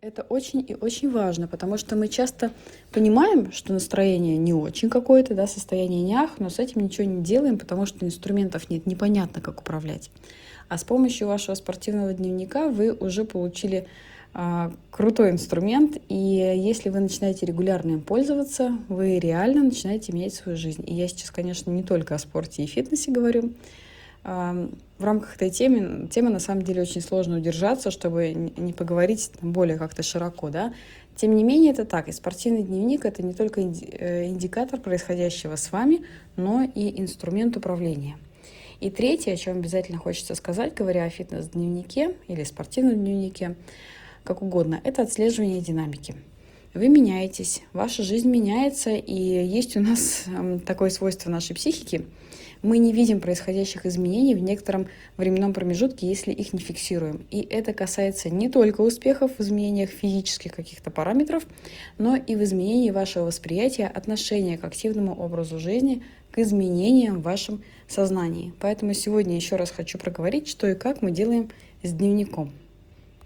Это очень и очень важно, потому что мы часто понимаем, что настроение не очень какое-то, да, состояние нях, но с этим ничего не делаем, потому что инструментов нет, непонятно, как управлять. А с помощью вашего спортивного дневника вы уже получили крутой инструмент, и если вы начинаете регулярно им пользоваться, вы реально начинаете менять свою жизнь. И я сейчас, конечно, не только о спорте и фитнесе говорю. В рамках этой темы на самом деле очень сложно удержаться, чтобы не поговорить более как-то широко, да. Тем не менее, это так. И спортивный дневник — это не только индикатор происходящего с вами, но и инструмент управления. И третье, о чем обязательно хочется сказать, говоря о фитнес-дневнике или спортивном дневнике, как угодно, это отслеживание динамики. Вы меняетесь, ваша жизнь меняется, и есть у нас такое свойство нашей психики. Мы не видим происходящих изменений в некотором временном промежутке, если их не фиксируем. И это касается не только успехов в изменениях физических каких-то параметров, но и в изменении вашего восприятия, отношения к активному образу жизни, к изменениям в вашем сознании. Поэтому сегодня еще раз хочу проговорить, что и как мы делаем с дневником.